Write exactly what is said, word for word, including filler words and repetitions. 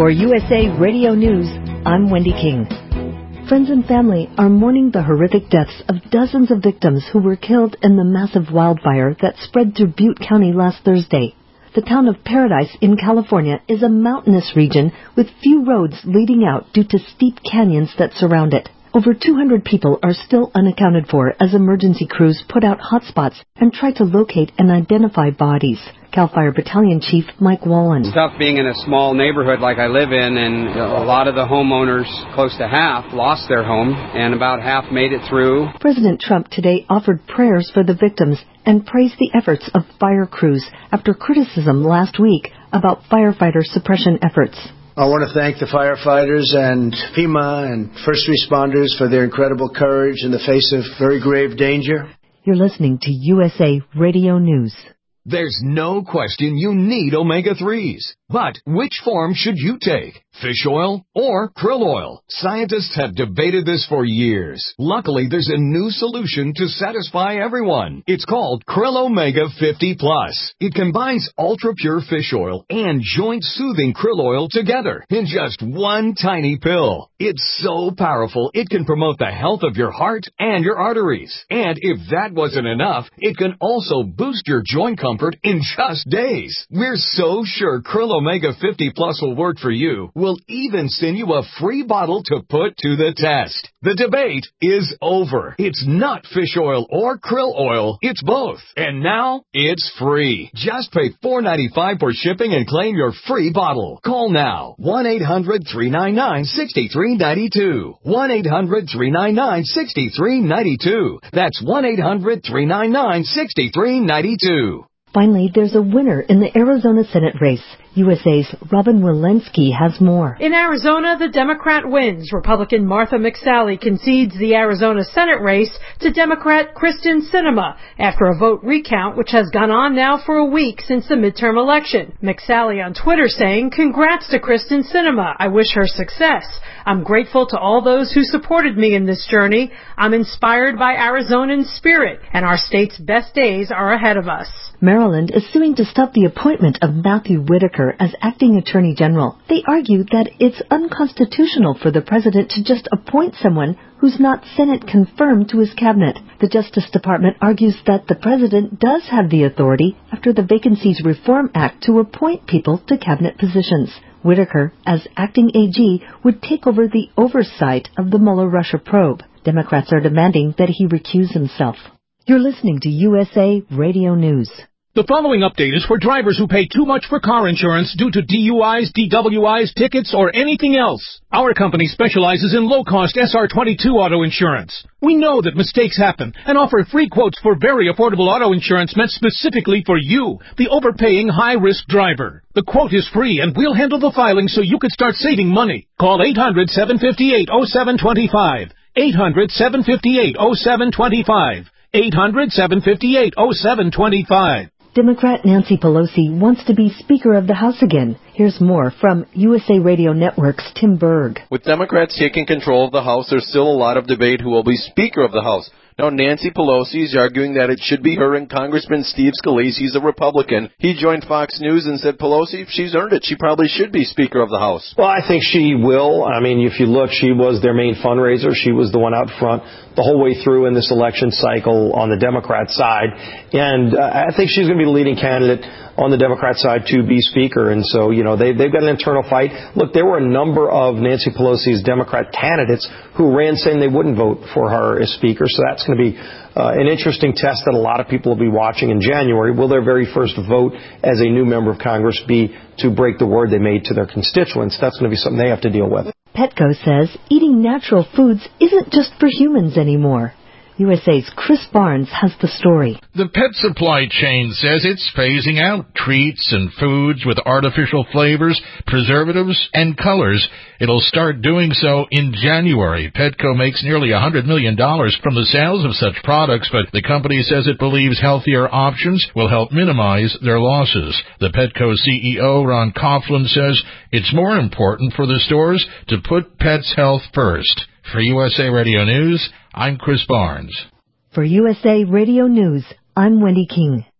For U S A Radio News, I'm Wendy King. Friends and family are mourning the horrific deaths of dozens of victims who were killed in the massive wildfire that spread through Butte County last Thursday. The town of Paradise in California is a mountainous region with few roads leading out due to steep canyons that surround it. Over two hundred people are still unaccounted for as emergency crews put out hotspots and try to locate and identify bodies. CAL FIRE Battalion Chief Mike Wallen. It's tough being in a small neighborhood like I live in, and a lot of the homeowners, close to half, lost their home, and about half made it through. President Trump today offered prayers for the victims and praised the efforts of fire crews after criticism last week about firefighter suppression efforts. I want to thank the firefighters and FEMA and first responders for their incredible courage in the face of very grave danger. You're listening to U S A Radio News. There's no question you need omega threes. But which form should you take? Fish oil or krill oil? Scientists have debated this for years. Luckily, there's a new solution to satisfy everyone. It's called Krill Omega fifty plus. It combines ultra-pure fish oil and joint-soothing krill oil together in just one tiny pill. It's so powerful, it can promote the health of your heart and your arteries. And if that wasn't enough, it can also boost your joint comfort in just days. We're so sure Krill Omega fifty plus will work for you. We'll even send you a free bottle to put to the test. The debate is over. It's not fish oil or krill oil. It's both. And now it's free. Just pay four dollars and ninety-five cents for shipping and claim your free bottle. Call now. one eight hundred three nine nine six three nine two. one eight hundred three nine nine six three nine two. That's one eight hundred three nine nine six three nine two. Finally, there's a winner in the Arizona Senate race. U S A's Robin Walensky has more. In Arizona, the Democrat wins. Republican Martha McSally concedes the Arizona Senate race to Democrat Kristen Sinema after a vote recount which has gone on now for a week since the midterm election. McSally on Twitter saying, "Congrats to Kristen Sinema. I wish her success. I'm grateful to all those who supported me in this journey. I'm inspired by Arizonan spirit, and our state's best days are ahead of us." Maryland is suing to stop the appointment of Matthew Whitaker as acting attorney general. They argue that it's unconstitutional for the president to just appoint someone who's not Senate confirmed to his cabinet. The Justice Department argues that the president does have the authority after the Vacancies Reform Act to appoint people to cabinet positions. Whitaker, as acting A G, would take over the oversight of the Mueller-Russia probe. Democrats are demanding that he recuse himself. You're listening to U S A Radio News. The following update is for drivers who pay too much for car insurance due to D U Is, D W Is, tickets, or anything else. Our company specializes in low-cost S R twenty-two auto insurance. We know that mistakes happen and offer free quotes for very affordable auto insurance meant specifically for you, the overpaying high-risk driver. The quote is free, and we'll handle the filing so you can start saving money. Call eight hundred, seven five eight, oh seven two five. eight hundred, seven five eight, oh seven two five. eight hundred, seven five eight, oh seven two five. Democrat Nancy Pelosi wants to be Speaker of the House again. Here's more from U S A Radio Network's Tim Berg. With Democrats taking control of the House, there's still a lot of debate who will be Speaker of the House. Now, Nancy Pelosi is arguing that it should be her, and Congressman Steve Scalise, he's a Republican. He joined Fox News and said, Pelosi, if she's earned it, she probably should be Speaker of the House. Well, I think she will. I mean, if you look, she was their main fundraiser. She was the one out front the whole way through in this election cycle on the Democrat side. And uh, I think she's going to be the leading candidate on the Democrat side to be Speaker. And so, you know, they, they've got an internal fight. Look, there were a number of Nancy Pelosi's Democrat candidates who ran saying they wouldn't vote for her as Speaker. So that's going to be uh, an interesting test that a lot of people will be watching in January. Will their very first vote as a new member of Congress be to break the word they made to their constituents? That's going to be something they have to deal with. Petco says eating natural foods isn't just for humans anymore. U S A's Chris Barnes has the story. The pet supply chain says it's phasing out treats and foods with artificial flavors, preservatives, and colors. It'll start doing so in January. Petco makes nearly one hundred million dollars from the sales of such products, but the company says it believes healthier options will help minimize their losses. The Petco C E O, Ron Coughlin, says it's more important for the stores to put pets' health first. For U S A Radio News, I'm Chris Barnes. For U S A Radio News, I'm Wendy King.